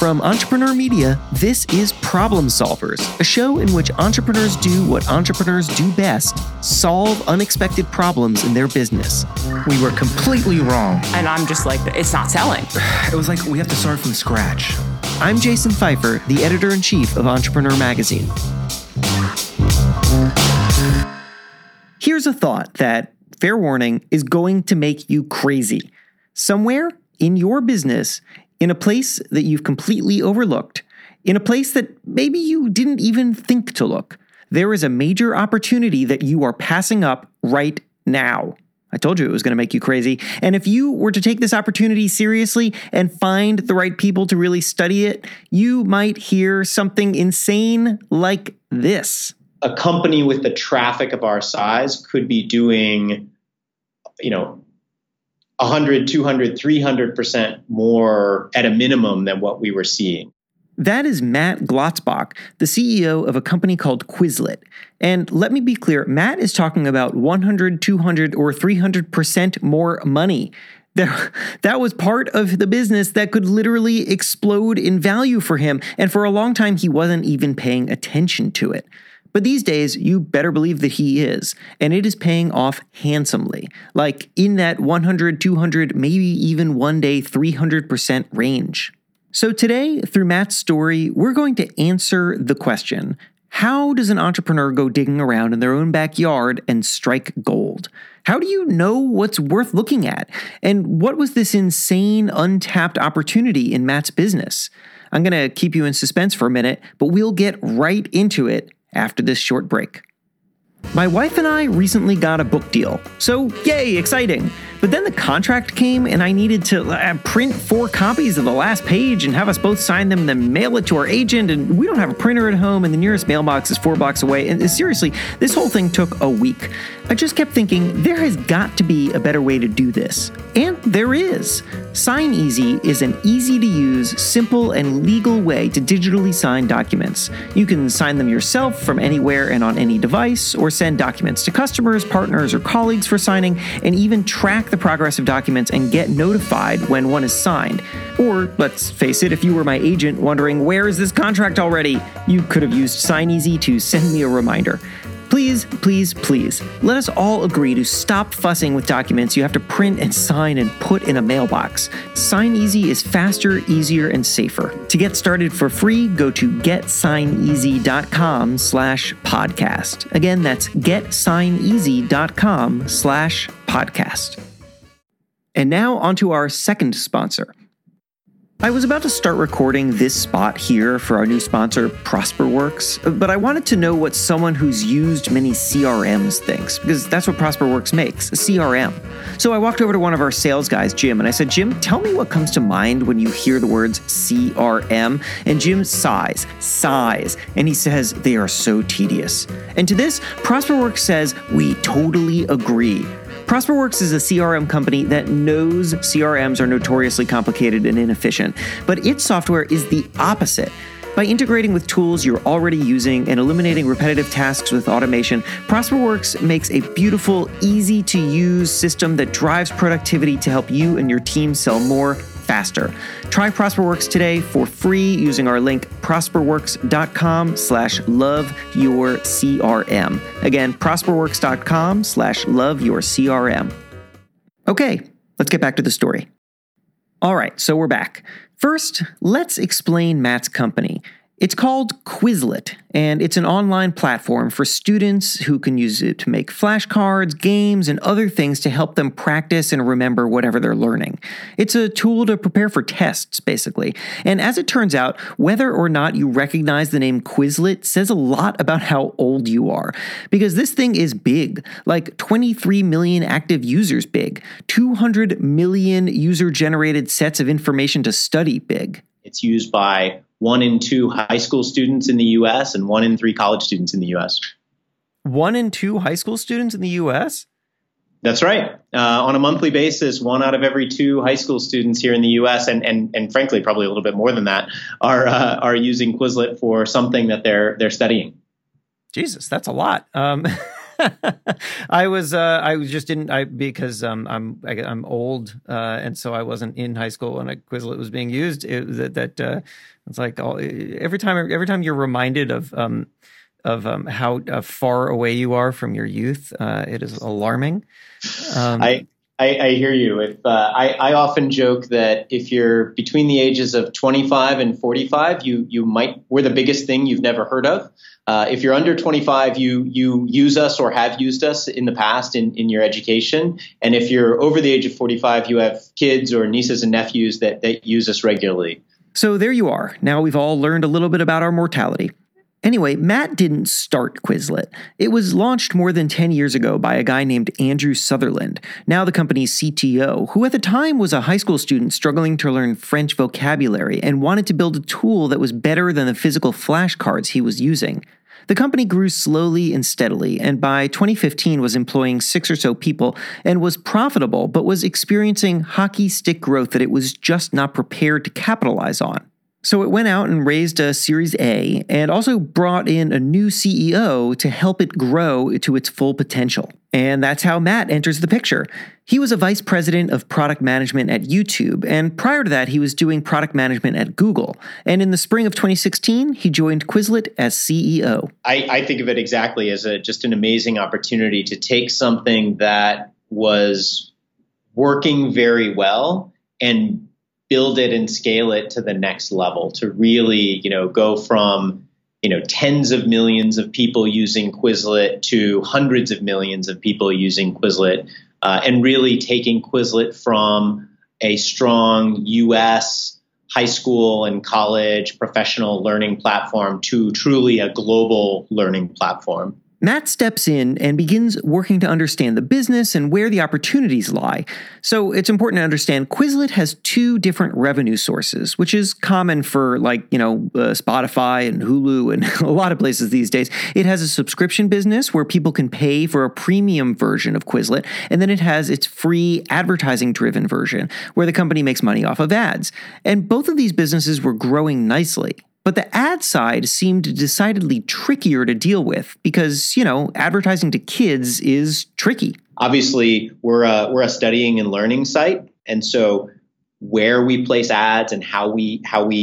From Entrepreneur Media, this is Problem Solvers, a show in which entrepreneurs do what entrepreneurs do best: solve unexpected problems in their business. We were completely wrong. And I'm just like, it's not selling. It was like we have to start from scratch. I'm Jason Pfeiffer, the editor-in-chief of Entrepreneur Magazine. Here's a thought that, fair warning, is going to make you crazy. Somewhere in your business, in a place that you've completely overlooked, in a place that maybe you didn't even think to look, there is a major opportunity that you are passing up right now. I told you it was going to make you crazy. And if you were to take this opportunity seriously and find the right people to really study it, you might hear something insane like this. A company with the traffic of our size could be doing, 100, 200, 300% more at a minimum than what we were seeing. That is Matt Glotzbach, the CEO of a company called Quizlet. And let me be clear, Matt is talking about 100, 200, or 300% more money. That was part of the business that could literally explode in value for him. And for a long time, he wasn't even paying attention to it. But these days, you better believe that he is, and it is paying off handsomely, like in that 100, 200, maybe even one day 300% range. So today, through Matt's story, we're going to answer the question: how does an entrepreneur go digging around in their own backyard and strike gold? How do you know what's worth looking at? And what was this insane, untapped opportunity in Matt's business? I'm going to keep you in suspense for a minute, but we'll get right into it after this short break. My wife and I recently got a book deal, so yay, exciting. But then the contract came and I needed to print 4 copies of the last page and have us both sign them and then mail it to our agent, and we don't have a printer at home and the nearest mailbox is 4 blocks away, and seriously, this whole thing took a week. I just kept thinking, there has got to be a better way to do this. And there is. SignEasy is an easy-to-use, simple, and legal way to digitally sign documents. You can sign them yourself from anywhere and on any device, or send documents to customers, partners, or colleagues for signing, and even track the progress of documents and get notified when one is signed. Or, let's face it, if you were my agent wondering, where is this contract already? You could have used SignEasy to send me a reminder. Please, please, please, let us all agree to stop fussing with documents you have to print and sign and put in a mailbox. SignEasy is faster, easier, and safer. To get started for free, go to getsigneasy.com/podcast. Again, that's getsigneasy.com/podcast. And now onto our second sponsor. I was about to start recording this spot here for our new sponsor, ProsperWorks, but I wanted to know what someone who's used many CRMs thinks, because that's what ProsperWorks makes, a CRM. So I walked over to one of our sales guys, Jim, and I said, Jim, tell me what comes to mind when you hear the words CRM. And Jim sighs, and he says, they are so tedious. And to this, ProsperWorks says, we totally agree. ProsperWorks is a CRM company that knows CRMs are notoriously complicated and inefficient, but its software is the opposite. By integrating with tools you're already using and eliminating repetitive tasks with automation, ProsperWorks makes a beautiful, easy-to-use system that drives productivity to help you and your team sell more faster. Try ProsperWorks today for free using our link prosperworks.com/loveyourCRM. Again, prosperworks.com/loveyourCRM. Okay, let's get back to the story. All right, so we're back. First, let's explain Matt's company. It's called Quizlet, and it's an online platform for students who can use it to make flashcards, games, and other things to help them practice and remember whatever they're learning. It's a tool to prepare for tests, basically. And as it turns out, whether or not you recognize the name Quizlet says a lot about how old you are. Because this thing is big, like 23 million active users big, 200 million user-generated sets of information to study big. It's used by 1 in 2 high school students in the U.S. and 1 in 3 college students in the U.S. 1 in 2 high school students in the U.S.? That's right. On a monthly basis, 1 out of every 2 high school students here in the U.S. and frankly, probably a little bit more than that, are using Quizlet for something that they're studying. Jesus, that's a lot. I was just didn't because I'm old and so I wasn't in high school when Quizlet was being used. It's like every time you're reminded of how far away you are from your youth, it is alarming. I hear you. I often joke that if you're between the ages of 25 and 45, we're the biggest thing you've never heard of. If you're under 25, you use us or have used us in the past in your education. And if you're over the age of 45, you have kids or nieces and nephews that use us regularly. So there you are. Now we've all learned a little bit about our mortality. Anyway, Matt didn't start Quizlet. It was launched more than 10 years ago by a guy named Andrew Sutherland, now the company's CTO, who at the time was a high school student struggling to learn French vocabulary and wanted to build a tool that was better than the physical flashcards he was using. The company grew slowly and steadily, and by 2015 was employing 6 or so people and was profitable, but was experiencing hockey stick growth that it was just not prepared to capitalize on. So it went out and raised a Series A and also brought in a new CEO to help it grow to its full potential. And that's how Matt enters the picture. He was a vice president of product management at YouTube, and prior to that, he was doing product management at Google. And in the spring of 2016, he joined Quizlet as CEO. I think of it exactly as just an amazing opportunity to take something that was working very well and build it and scale it to the next level, to really, go from, tens of millions of people using Quizlet to hundreds of millions of people using Quizlet, and really taking Quizlet from a strong US high school and college professional learning platform to truly a global learning platform. Matt steps in and begins working to understand the business and where the opportunities lie. So it's important to understand Quizlet has 2 different revenue sources, which is common for Spotify and Hulu and a lot of places these days. It has a subscription business where people can pay for a premium version of Quizlet, and then it has its free advertising-driven version where the company makes money off of ads. And both of these businesses were growing nicely. But the ad side seemed decidedly trickier to deal with because, advertising to kids is tricky. Obviously, we're a studying and learning site. And so where we place ads and how we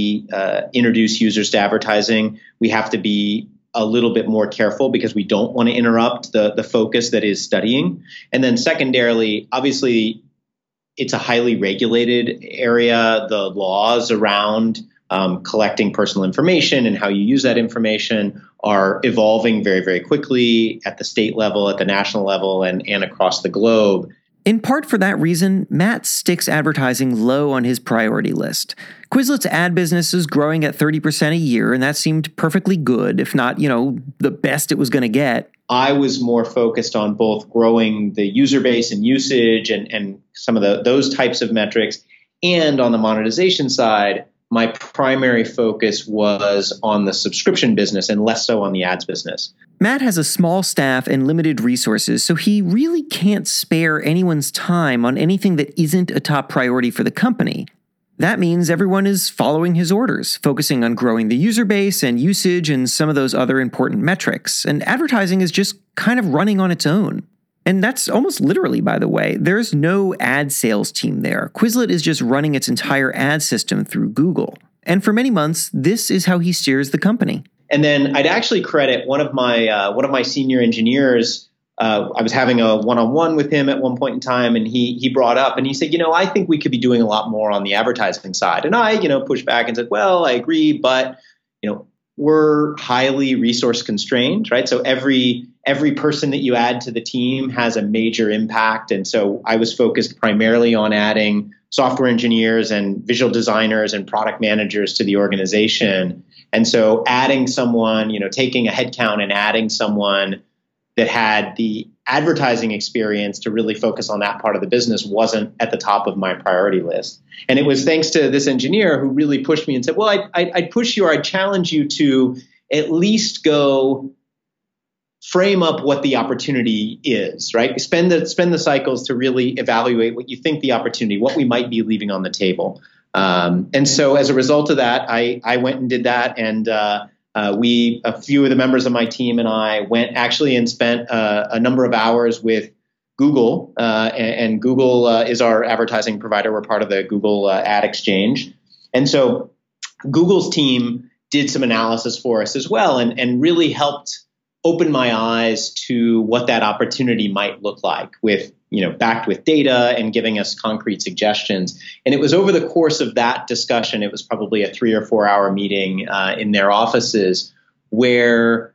introduce users to advertising, we have to be a little bit more careful because we don't want to interrupt the focus that is studying. And then secondarily, obviously, it's a highly regulated area. The laws around collecting personal information and how you use that information are evolving very, very quickly at the state level, at the national level, and across the globe. In part for that reason, Matt sticks advertising low on his priority list. Quizlet's ad business is growing at 30% a year, and that seemed perfectly good, if not, the best it was going to get. I was more focused on both growing the user base and usage and some of those types of metrics, and on the monetization side, my primary focus was on the subscription business and less so on the ads business. Matt has a small staff and limited resources, so he really can't spare anyone's time on anything that isn't a top priority for the company. That means everyone is following his orders, focusing on growing the user base and usage and some of those other important metrics, and advertising is just kind of running on its own. And that's almost literally, by the way. There's no ad sales team there. Quizlet is just running its entire ad system through Google. And for many months, this is how he steers the company. And then I'd actually credit one of my senior engineers. I was having a one-on-one with him at one point in time, and he brought up and he said, I think we could be doing a lot more on the advertising side. And I, pushed back and said, well, I agree, but we're highly resource constrained, right? So every person that you add to the team has a major impact. And so I was focused primarily on adding software engineers and visual designers and product managers to the organization. And so adding someone, taking a headcount and adding someone that had the advertising experience to really focus on that part of the business wasn't at the top of my priority list. And it was thanks to this engineer who really pushed me and said, well, I'd push you or I'd challenge you to at least go frame up what the opportunity is, right? Spend the cycles to really evaluate what you think the opportunity, what we might be leaving on the table. And so as a result of that, I went and did that. And A few of the members of my team and I went actually and spent a number of hours with Google, and Google is our advertising provider. We're part of the Google Ad Exchange. And so Google's team did some analysis for us as well and really helped open my eyes to what that opportunity might look like backed with data and giving us concrete suggestions. And it was over the course of that discussion, it was probably a 3 or 4 hour meeting in their offices where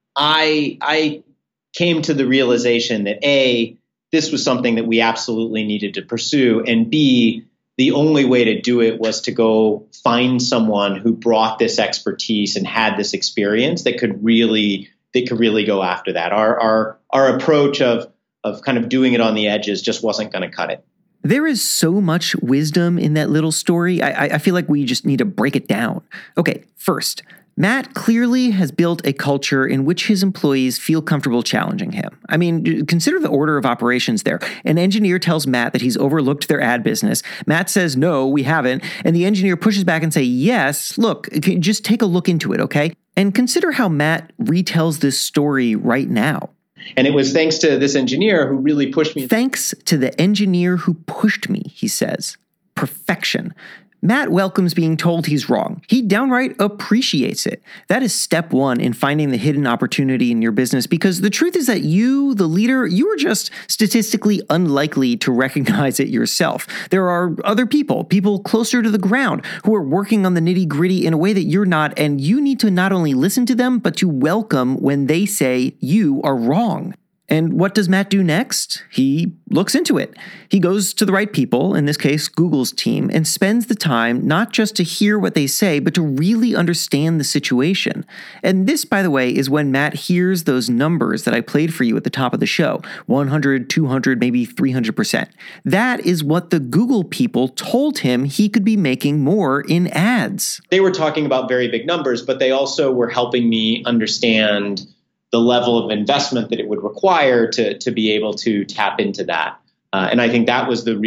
I came to the realization that A, this was something that we absolutely needed to pursue, and B, the only way to do it was to go find someone who brought this expertise and had this experience that could really go after that. Our approach of kind of doing it on the edges just wasn't going to cut it. There is so much wisdom in that little story. I feel like we just need to break it down. Okay, first, Matt clearly has built a culture in which his employees feel comfortable challenging him. I mean, consider the order of operations there. An engineer tells Matt that he's overlooked their ad business. Matt says, no, we haven't. And the engineer pushes back and says, yes, look, just take a look into it, okay? And consider how Matt retells this story right now. And it was thanks to this engineer who really pushed me. Thanks to the engineer who pushed me, he says. Perfection. Matt welcomes being told he's wrong. He downright appreciates it. That is step one in finding the hidden opportunity in your business, because the truth is that you, the leader, you are just statistically unlikely to recognize it yourself. There are other people closer to the ground who are working on the nitty-gritty in a way that you're not, and you need to not only listen to them, but to welcome when they say you are wrong. And what does Matt do next? He looks into it. He goes to the right people, in this case, Google's team, and spends the time not just to hear what they say, but to really understand the situation. And this, by the way, is when Matt hears those numbers that I played for you at the top of the show, 100, 200, maybe 300%. That is what the Google people told him he could be making more in ads. They were talking about very big numbers, but they also were helping me understand the level of investment that it would require to be able to tap into that. And I think that was it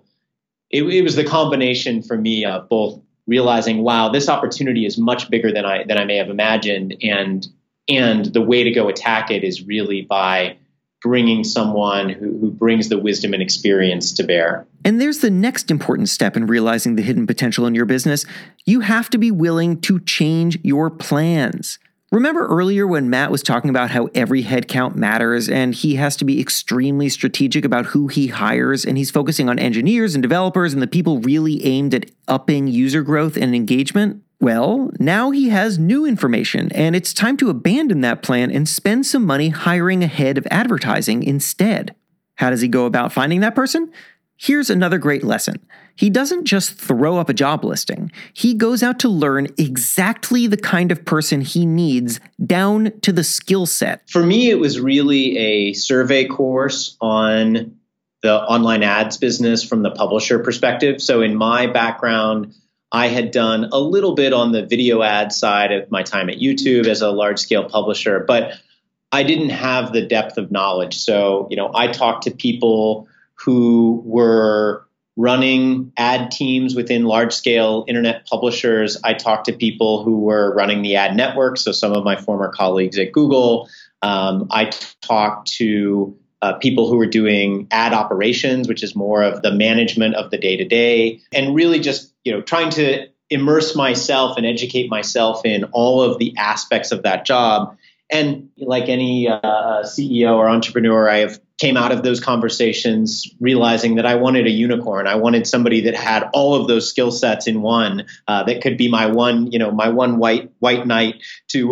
was the combination for me of both realizing, wow, this opportunity is much bigger than I may have imagined. And the way to go attack it is really by bringing someone who brings the wisdom and experience to bear. And there's the next important step in realizing the hidden potential in your business. You have to be willing to change your plans. Remember earlier when Matt was talking about how every headcount matters and he has to be extremely strategic about who he hires, and he's focusing on engineers and developers and the people really aimed at upping user growth and engagement? Well, now he has new information, and it's time to abandon that plan and spend some money hiring a head of advertising instead. How does he go about finding that person? Here's another great lesson. He doesn't just throw up a job listing. He goes out to learn exactly the kind of person he needs down to the skill set. For me, it was really a survey course on the online ads business from the publisher perspective. So in my background, I had done a little bit on the video ad side of my time at YouTube as a large-scale publisher, but I didn't have the depth of knowledge. So, I talked to people who were running ad teams within large-scale internet publishers. I talked to people who were running the ad network, so some of my former colleagues at Google. I talked to people who were doing ad operations, which is more of the management of the day-to-day, and really just trying to immerse myself and educate myself in all of the aspects of that job. And like any CEO or entrepreneur, I have came out of those conversations realizing that I wanted a unicorn. I wanted somebody that had all of those skill sets in one, that could be my one white knight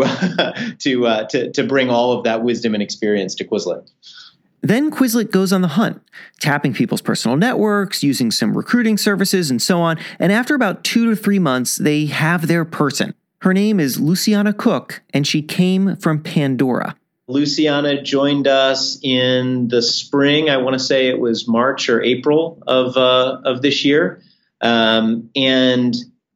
to bring all of that wisdom and experience to Quizlet. Then Quizlet goes on the hunt, tapping people's personal networks, using some recruiting services, and so on. And after about 2 to 3 months, they have their person. Her name is Luciana Cook, and she came from Pandora. Luciana joined us in the spring. I want to say it was March or April of this year. And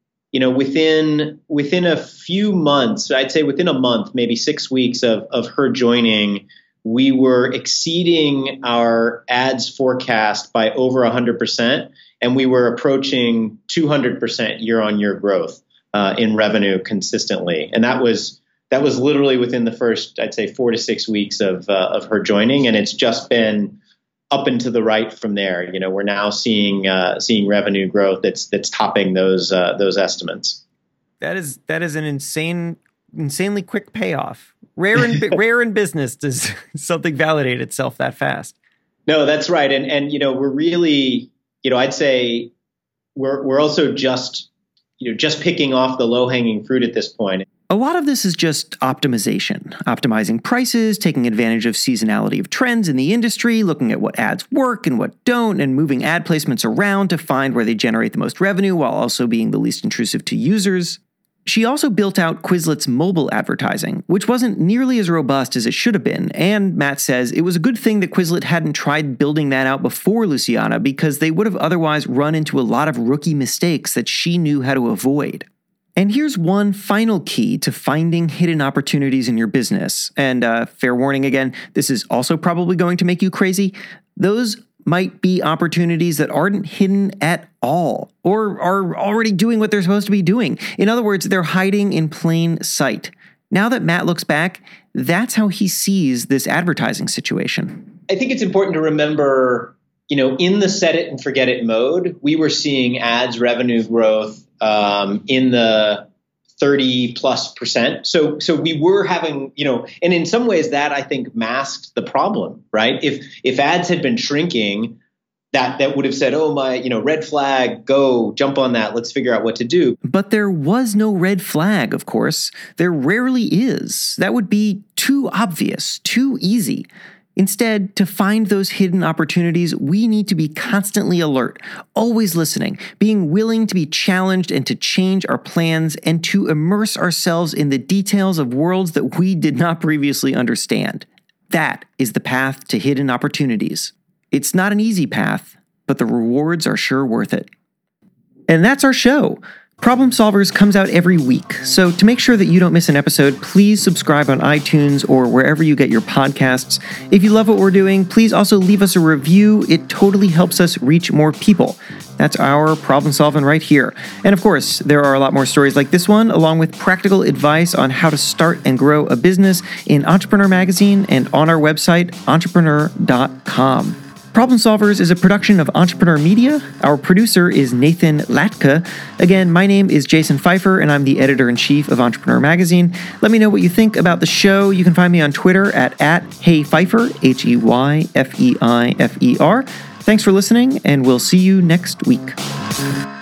within a few months, I'd say within a month, maybe 6 weeks of her joining, we were exceeding our ads forecast by over 100%, and we were approaching 200% year-on-year growth in revenue consistently. And that was that was literally within the first, I'd say, 4 to 6 weeks of her joining, and it's just been up and to the right from there. We're now seeing revenue growth that's topping those estimates. That is an insanely quick payoff. Rare in business does something validate itself that fast. No, that's right, and we're really, I'd say we're also just picking off the low-hanging fruit at this point. A lot of this is just optimizing prices, taking advantage of seasonality of trends in the industry, looking at what ads work and what don't, and moving ad placements around to find where they generate the most revenue while also being the least intrusive to users. She also built out Quizlet's mobile advertising, which wasn't nearly as robust as it should have been, and Matt says it was a good thing that Quizlet hadn't tried building that out before Luciana because they would have otherwise run into a lot of rookie mistakes that she knew how to avoid. And here's one final key to finding hidden opportunities in your business. And fair warning again, this is also probably going to make you crazy. Those might be opportunities that aren't hidden at all or are already doing what they're supposed to be doing. In other words, they're hiding in plain sight. Now that Matt looks back, that's how he sees this advertising situation. I think it's important to remember, in the set it and forget it mode, we were seeing ads revenue growth in the 30+%. So we were having, and in some ways that I think masked the problem, right? If ads had been shrinking, that would have said, oh my, red flag, go jump on that. Let's figure out what to do. But there was no red flag, of course. There rarely is. That would be too obvious, too easy. Instead, to find those hidden opportunities, we need to be constantly alert, always listening, being willing to be challenged and to change our plans and to immerse ourselves in the details of worlds that we did not previously understand. That is the path to hidden opportunities. It's not an easy path, but the rewards are sure worth it. And that's our show. Problem Solvers comes out every week, so to make sure that you don't miss an episode, please subscribe on iTunes or wherever you get your podcasts. If you love what we're doing, please also leave us a review. It totally helps us reach more people. That's our problem solving right here. And of course, there are a lot more stories like this one, along with practical advice on how to start and grow a business in Entrepreneur Magazine and on our website, entrepreneur.com. Problem Solvers is a production of Entrepreneur Media. Our producer is Nathan Latka. Again, my name is Jason Pfeiffer, and I'm the editor-in-chief of Entrepreneur Magazine. Let me know what you think about the show. You can find me on Twitter at @HeyPfeiffer, HeyFeifer. Thanks for listening, and we'll see you next week.